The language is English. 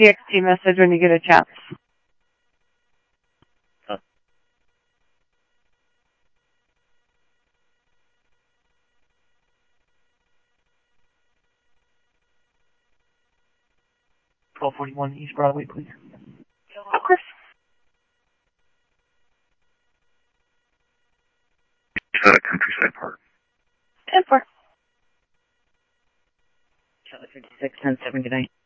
TXT message when you get a chance. 1241 East Broadway, please. Of course. Countryside Park. 10-4. Charlie 56, 1079.